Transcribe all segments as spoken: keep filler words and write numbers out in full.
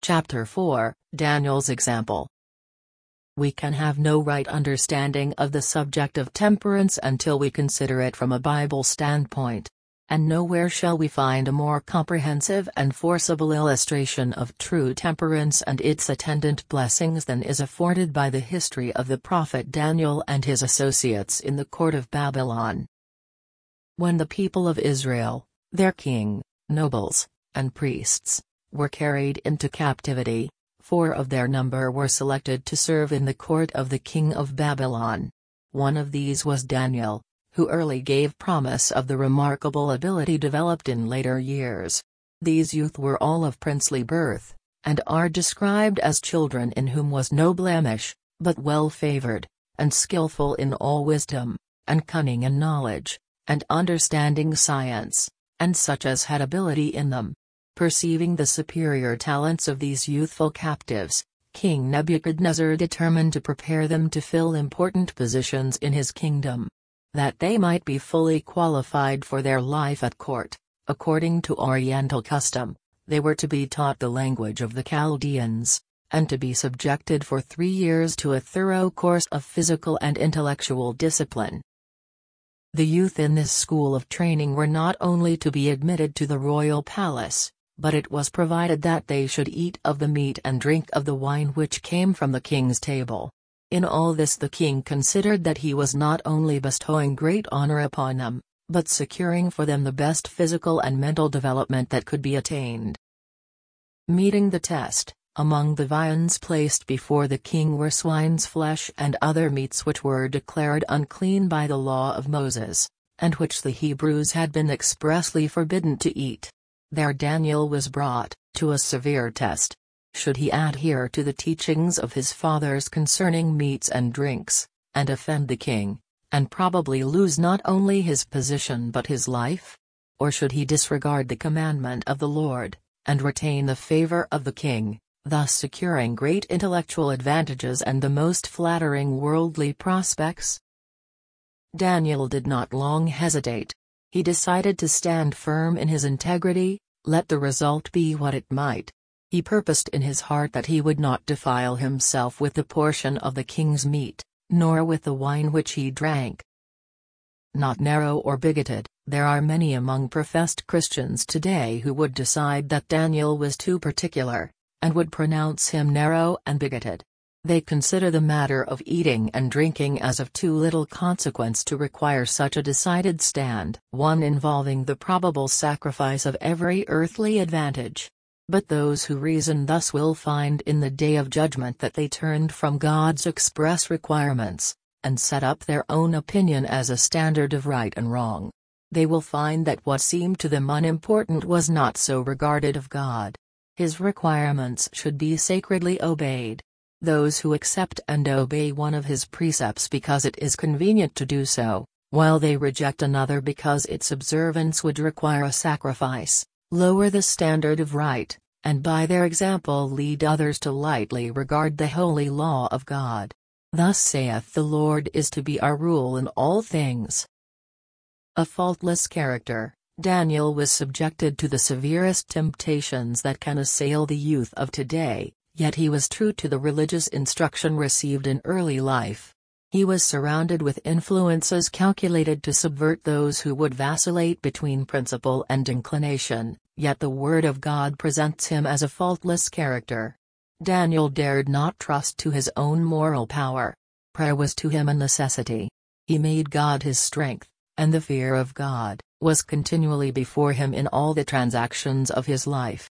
Chapter four, Daniel's Example. We can have no right understanding of the subject of temperance until we consider it from a Bible standpoint. And nowhere shall we find a more comprehensive and forcible illustration of true temperance and its attendant blessings than is afforded by the history of the prophet Daniel and his associates in the court of Babylon. When the people of Israel, their king, nobles, and priests, were carried into captivity, four of their number were selected to serve in the court of the king of Babylon. One of these was Daniel, who early gave promise of the remarkable ability developed in later years. These youth were all of princely birth, and are described as children in whom was no blemish, but well favored, and skillful in all wisdom, and cunning in knowledge, and understanding science, and such as had ability in them. Perceiving the superior talents of these youthful captives, King Nebuchadnezzar determined to prepare them to fill important positions in his kingdom. That they might be fully qualified for their life at court, according to Oriental custom, they were to be taught the language of the Chaldeans, and to be subjected for three years to a thorough course of physical and intellectual discipline. The youth in this school of training were not only to be admitted to the royal palace, but it was provided that they should eat of the meat and drink of the wine which came from the king's table. In all this the king considered that he was not only bestowing great honor upon them, but securing for them the best physical and mental development that could be attained. Meeting the test, among the viands placed before the king were swine's flesh and other meats which were declared unclean by the law of Moses, and which the Hebrews had been expressly forbidden to eat. There Daniel was brought, to a severe test. Should he adhere to the teachings of his fathers concerning meats and drinks, and offend the king, and probably lose not only his position but his life? Or should he disregard the commandment of the Lord, and retain the favor of the king, thus securing great intellectual advantages and the most flattering worldly prospects? Daniel did not long hesitate. He decided to stand firm in his integrity, let the result be what it might. He purposed in his heart that he would not defile himself with the portion of the king's meat, nor with the wine which he drank. Not narrow or bigoted, there are many among professed Christians today who would decide that Daniel was too particular, and would pronounce him narrow and bigoted. They consider the matter of eating and drinking as of too little consequence to require such a decided stand, one involving the probable sacrifice of every earthly advantage. But those who reason thus will find in the day of judgment that they turned from God's express requirements, and set up their own opinion as a standard of right and wrong. They will find that what seemed to them unimportant was not so regarded of God. His requirements should be sacredly obeyed. Those who accept and obey one of his precepts because it is convenient to do so, while they reject another because its observance would require a sacrifice, lower the standard of right, and by their example lead others to lightly regard the holy law of God. Thus saith the Lord is to be our rule in all things. A faultless character, Daniel was subjected to the severest temptations that can assail the youth of today. Yet he was true to the religious instruction received in early life. He was surrounded with influences calculated to subvert those who would vacillate between principle and inclination, yet the Word of God presents him as a faultless character. Daniel dared not trust to his own moral power. Prayer was to him a necessity. He made God his strength, and the fear of God was continually before him in all the transactions of his life.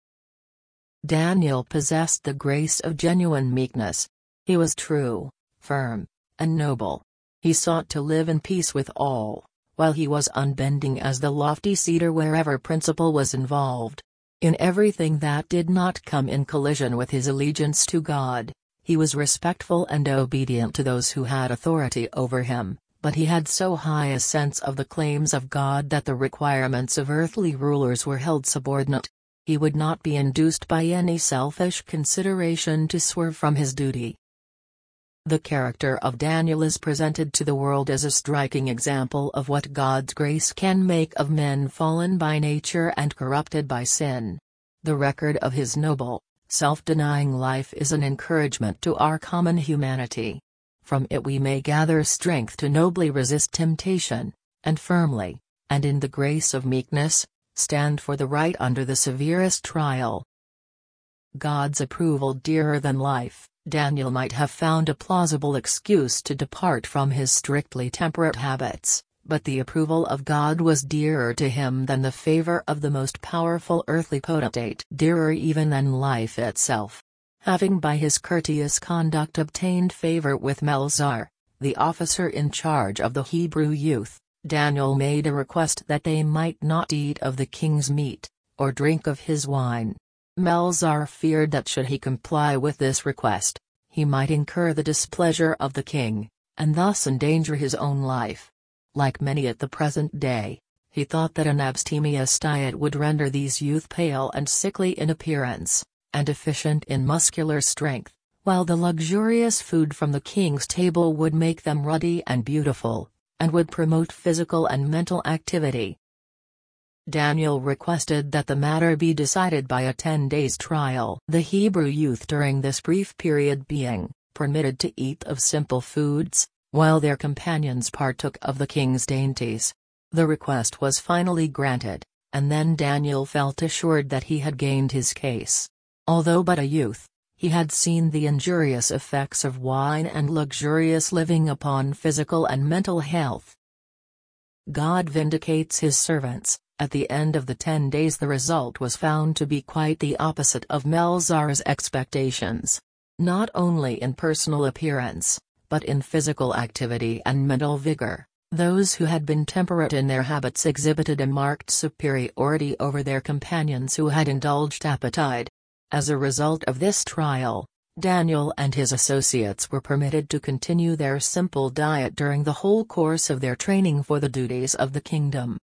Daniel possessed the grace of genuine meekness. He was true, firm, and noble. He sought to live in peace with all, while he was unbending as the lofty cedar wherever principle was involved. In everything that did not come in collision with his allegiance to God, he was respectful and obedient to those who had authority over him, but he had so high a sense of the claims of God that the requirements of earthly rulers were held subordinate. He would not be induced by any selfish consideration to swerve from his duty. The character of Daniel is presented to the world as a striking example of what God's grace can make of men fallen by nature and corrupted by sin. The record of his noble, Self-denying life is an encouragement to our common humanity. From it we may gather strength to nobly resist temptation, and firmly, and in the grace of meekness, stand for the right under the severest trial. God's approval dearer than life. Daniel might have found a plausible excuse to depart from his strictly temperate habits, but the approval of God was dearer to him than the favor of the most powerful earthly potentate, dearer even than life itself. Having by his courteous conduct obtained favor with Melzar, the officer in charge of the Hebrew youth, Daniel made a request that they might not eat of the king's meat, or drink of his wine. Melzar feared that should he comply with this request, he might incur the displeasure of the king, and thus endanger his own life. Like many at the present day, he thought that an abstemious diet would render these youth pale and sickly in appearance, and deficient in muscular strength, while the luxurious food from the king's table would make them ruddy and beautiful, and would promote physical and mental activity. Daniel requested that the matter be decided by a ten days trial. The Hebrew youth during this brief period being permitted to eat of simple foods, while their companions partook of the king's dainties. The request was finally granted, and then Daniel felt assured that he had gained his case. Although but a youth, he had seen the injurious effects of wine and luxurious living upon physical and mental health. God vindicates his servants. At the end of the ten days the result was found to be quite the opposite of Melzar's expectations. Not only in personal appearance, but in physical activity and mental vigor, those who had been temperate in their habits exhibited a marked superiority over their companions who had indulged appetite. As a result of this trial, Daniel and his associates were permitted to continue their simple diet during the whole course of their training for the duties of the kingdom.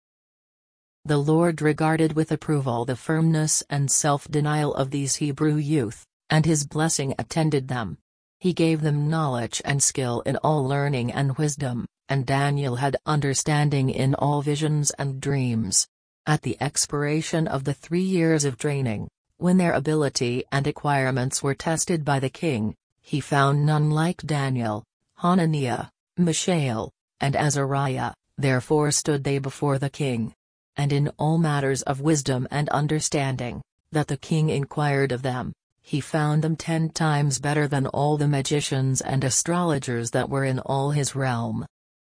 The Lord regarded with approval the firmness and self-denial of these Hebrew youth, and his blessing attended them. He gave them knowledge and skill in all learning and wisdom, and Daniel had understanding in all visions and dreams. At the expiration of the three years of training, when their ability and acquirements were tested by the king, he found none like Daniel, Hananiah, Mishael, and Azariah. Therefore stood they before the king. And in all matters of wisdom and understanding, that the king inquired of them, he found them ten times better than all the magicians and astrologers that were in all his realm.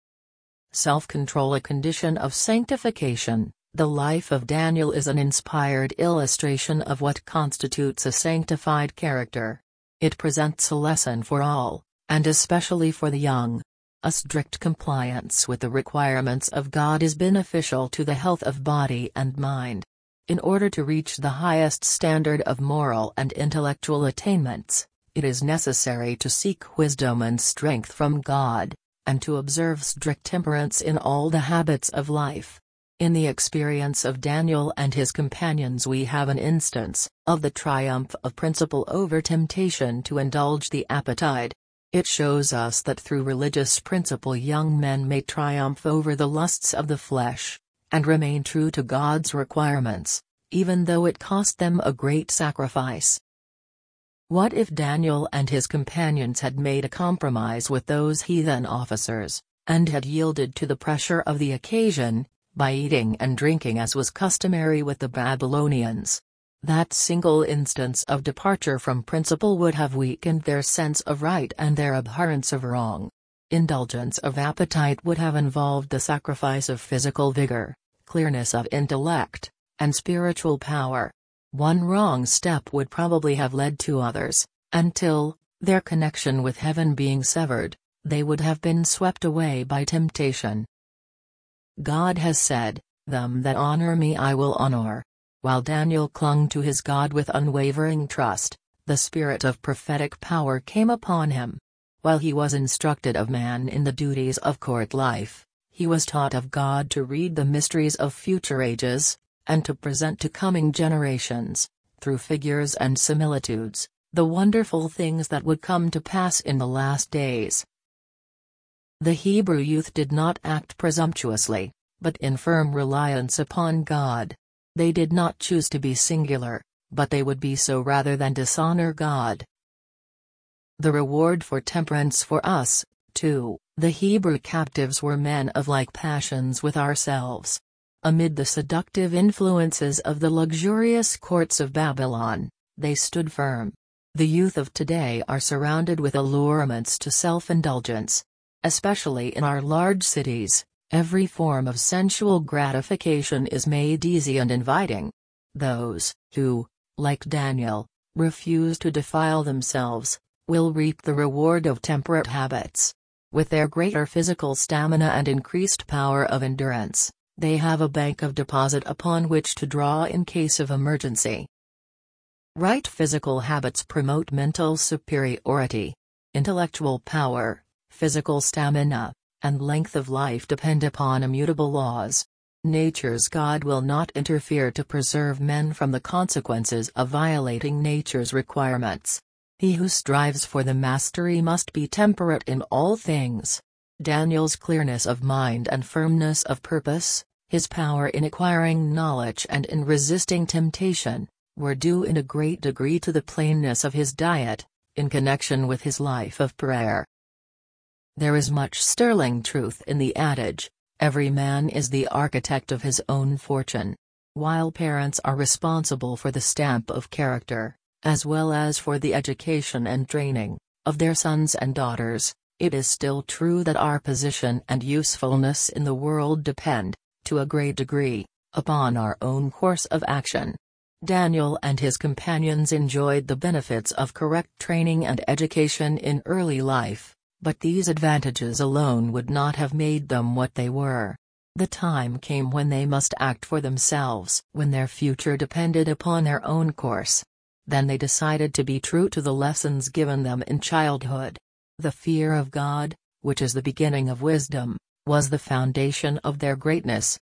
Self-control, a condition of sanctification. The life of Daniel is an inspired illustration of what constitutes a sanctified character. It presents a lesson for all, and especially for the young. A strict compliance with the requirements of God is beneficial to the health of body and mind. In order to reach the highest standard of moral and intellectual attainments, it is necessary to seek wisdom and strength from God, and to observe strict temperance in all the habits of life. In the experience of Daniel and his companions we have an instance of the triumph of principle over temptation to indulge the appetite. It shows us that through religious principle young men may triumph over the lusts of the flesh, and remain true to God's requirements, even though it cost them a great sacrifice. What if Daniel and his companions had made a compromise with those heathen officers, and had yielded to the pressure of the occasion, by eating and drinking as was customary with the Babylonians? That single instance of departure from principle would have weakened their sense of right and their abhorrence of wrong. Indulgence of appetite would have involved the sacrifice of physical vigor, clearness of intellect, and spiritual power. One wrong step would probably have led to others, until, their connection with heaven being severed, they would have been swept away by temptation. God has said, "Them that honor me I will honor." While Daniel clung to his God with unwavering trust, the spirit of prophetic power came upon him. While he was instructed of man in the duties of court life, he was taught of God to read the mysteries of future ages, and to present to coming generations, through figures and similitudes, the wonderful things that would come to pass in the last days. The Hebrew youth did not act presumptuously, but in firm reliance upon God. They did not choose to be singular, but they would be so rather than dishonor God. The reward for temperance for us, too, the Hebrew captives were men of like passions with ourselves. Amid the seductive influences of the luxurious courts of Babylon, they stood firm. The youth of today are surrounded with allurements to self-indulgence. Especially in our large cities, every form of sensual gratification is made easy and inviting. Those who, like Daniel, refuse to defile themselves, will reap the reward of temperate habits. With their greater physical stamina and increased power of endurance, they have a bank of deposit upon which to draw in case of emergency. Right physical habits promote mental superiority. Intellectual power, physical stamina, and length of life depend upon immutable laws. Nature's God will not interfere to preserve men from the consequences of violating nature's requirements. He who strives for the mastery must be temperate in all things. Daniel's clearness of mind and firmness of purpose, his power in acquiring knowledge and in resisting temptation, were due in a great degree to the plainness of his diet, in connection with his life of prayer. There is much sterling truth in the adage, every man is the architect of his own fortune. While parents are responsible for the stamp of character, as well as for the education and training, of their sons and daughters, it is still true that our position and usefulness in the world depend, to a great degree, upon our own course of action. Daniel and his companions enjoyed the benefits of correct training and education in early life, but these advantages alone would not have made them what they were. The time came when they must act for themselves, when their future depended upon their own course. Then they decided to be true to the lessons given them in childhood. The fear of God, which is the beginning of wisdom, was the foundation of their greatness.